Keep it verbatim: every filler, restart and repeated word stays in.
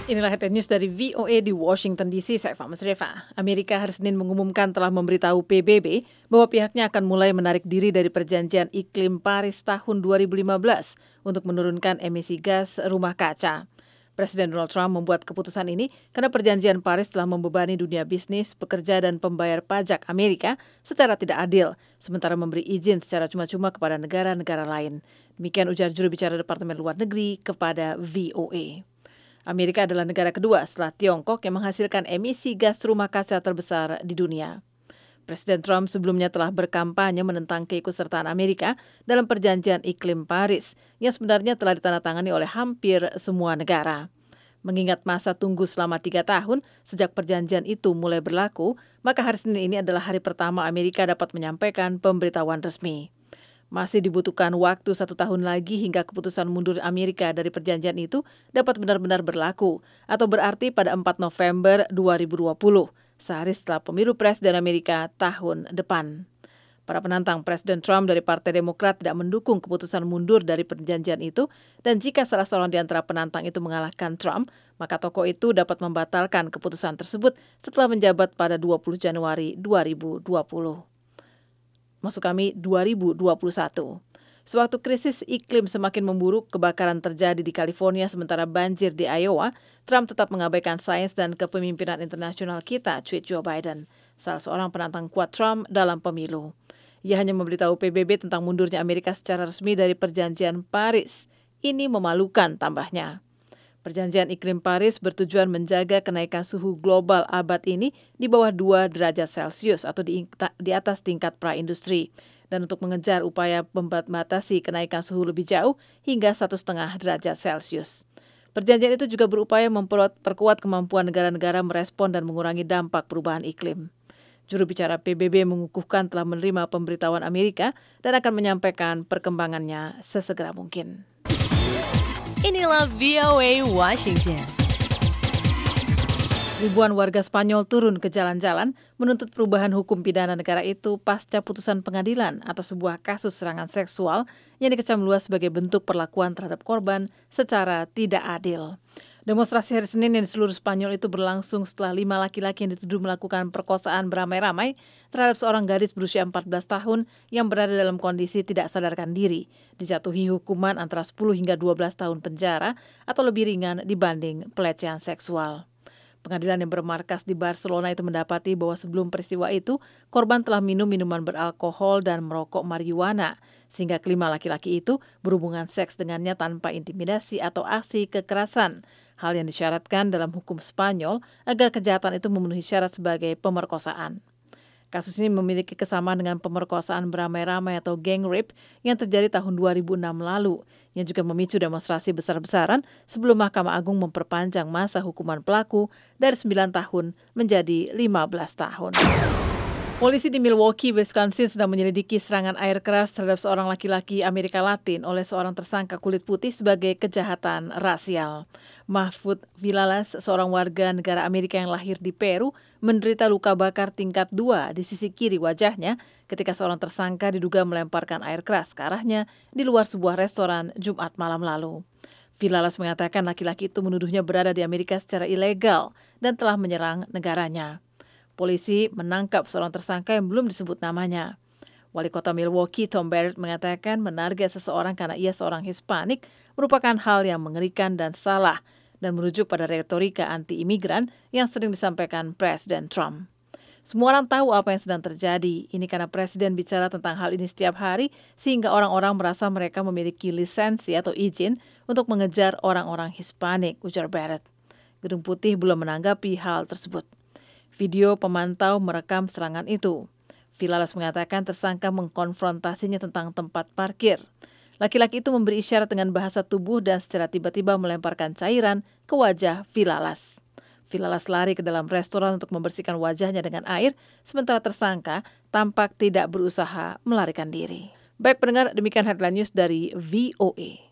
Inilah headline news dari V O A di Washington D C, saya Fahma Sreva. Amerika hari Senin mengumumkan telah memberitahu P B B bahwa pihaknya akan mulai menarik diri dari perjanjian iklim Paris tahun dua ribu lima belas untuk menurunkan emisi gas rumah kaca. Presiden Donald Trump membuat keputusan ini karena perjanjian Paris telah membebani dunia bisnis, pekerja, dan pembayar pajak Amerika secara tidak adil, sementara memberi izin secara cuma-cuma kepada negara-negara lain. Demikian ujar juru bicara Departemen Luar Negeri kepada V O A. Amerika adalah negara kedua setelah Tiongkok yang menghasilkan emisi gas rumah kaca terbesar di dunia. Presiden Trump sebelumnya telah berkampanye menentang keikutsertaan Amerika dalam perjanjian iklim Paris yang sebenarnya telah ditandatangani oleh hampir semua negara. Mengingat masa tunggu selama tiga tahun sejak perjanjian itu mulai berlaku, maka hari Senin ini adalah hari pertama Amerika dapat menyampaikan pemberitahuan resmi. Masih dibutuhkan waktu satu tahun lagi hingga keputusan mundur Amerika dari perjanjian itu dapat benar-benar berlaku, atau berarti pada empat November dua ribu dua puluh, sehari setelah pemilu presiden Amerika tahun depan. Para penantang Presiden Trump dari Partai Demokrat tidak mendukung keputusan mundur dari perjanjian itu, dan jika salah seorang di antara penantang itu mengalahkan Trump, maka tokoh itu dapat membatalkan keputusan tersebut setelah menjabat pada dua puluh Januari dua ribu dua puluh. Maksud kami dua ribu dua puluh satu. Sewaktu krisis iklim semakin memburuk, kebakaran terjadi di California sementara banjir di Iowa, Trump tetap mengabaikan sains dan kepemimpinan internasional kita, tweet Joe Biden, salah seorang penantang kuat Trump dalam pemilu. Ia hanya memberitahu P B B tentang mundurnya Amerika secara resmi dari perjanjian Paris. Ini memalukan, tambahnya. Perjanjian iklim Paris bertujuan menjaga kenaikan suhu global abad ini di bawah dua derajat Celcius atau di, di atas tingkat praindustri, dan untuk mengejar upaya membatasi kenaikan suhu lebih jauh hingga satu koma lima derajat Celcius. Perjanjian itu juga berupaya memperkuat kemampuan negara-negara merespon dan mengurangi dampak perubahan iklim. Juru bicara P B B mengukuhkan telah menerima pemberitahuan Amerika dan akan menyampaikan perkembangannya sesegera mungkin. Inilah V O A Washington. Ribuan warga Spanyol turun ke jalan-jalan menuntut perubahan hukum pidana negara itu pasca putusan pengadilan atas sebuah kasus serangan seksual yang dikecam luas sebagai bentuk perlakuan terhadap korban secara tidak adil. Demonstrasi hari Senin yang di seluruh Spanyol itu berlangsung setelah lima laki-laki yang dituduh melakukan perkosaan beramai-ramai terhadap seorang gadis berusia empat belas tahun yang berada dalam kondisi tidak sadarkan diri, dijatuhi hukuman antara sepuluh hingga dua belas tahun penjara atau lebih ringan dibanding pelecehan seksual. Pengadilan yang bermarkas di Barcelona itu mendapati bahwa sebelum peristiwa itu, korban telah minum minuman beralkohol dan merokok marijuana, sehingga kelima laki-laki itu berhubungan seks dengannya tanpa intimidasi atau aksi kekerasan. Hal yang disyaratkan dalam hukum Spanyol agar kejahatan itu memenuhi syarat sebagai pemerkosaan. Kasus ini memiliki kesamaan dengan pemerkosaan beramai-ramai atau gang rape yang terjadi tahun dua ribu enam lalu, yang juga memicu demonstrasi besar-besaran sebelum Mahkamah Agung memperpanjang masa hukuman pelaku dari sembilan tahun menjadi lima belas tahun. Polisi di Milwaukee, Wisconsin sedang menyelidiki serangan air keras terhadap seorang laki-laki Amerika Latin oleh seorang tersangka kulit putih sebagai kejahatan rasial. Mahfoud Villalas, seorang warga negara Amerika yang lahir di Peru, menderita luka bakar tingkat dua di sisi kiri wajahnya ketika seorang tersangka diduga melemparkan air keras ke arahnya di luar sebuah restoran Jumat malam lalu. Villalas mengatakan laki-laki itu menuduhnya berada di Amerika secara ilegal dan telah menyerang negaranya. Polisi menangkap seorang tersangka yang belum disebut namanya. Wali Kota Milwaukee, Tom Barrett, mengatakan menarget seseorang karena ia seorang Hispanik merupakan hal yang mengerikan dan salah dan merujuk pada retorika anti-imigran yang sering disampaikan Presiden Trump. Semua orang tahu apa yang sedang terjadi. Ini karena Presiden bicara tentang hal ini setiap hari sehingga orang-orang merasa mereka memiliki lisensi atau izin untuk mengejar orang-orang Hispanik, ujar Barrett. Gedung Putih belum menanggapi hal tersebut. Video pemantau merekam serangan itu. Villalas mengatakan tersangka mengkonfrontasinya tentang tempat parkir. Laki-laki itu memberi isyarat dengan bahasa tubuh dan secara tiba-tiba melemparkan cairan ke wajah Villalas. Villalas lari ke dalam restoran untuk membersihkan wajahnya dengan air, sementara tersangka tampak tidak berusaha melarikan diri. Baik pendengar, demikian headline news dari V O A.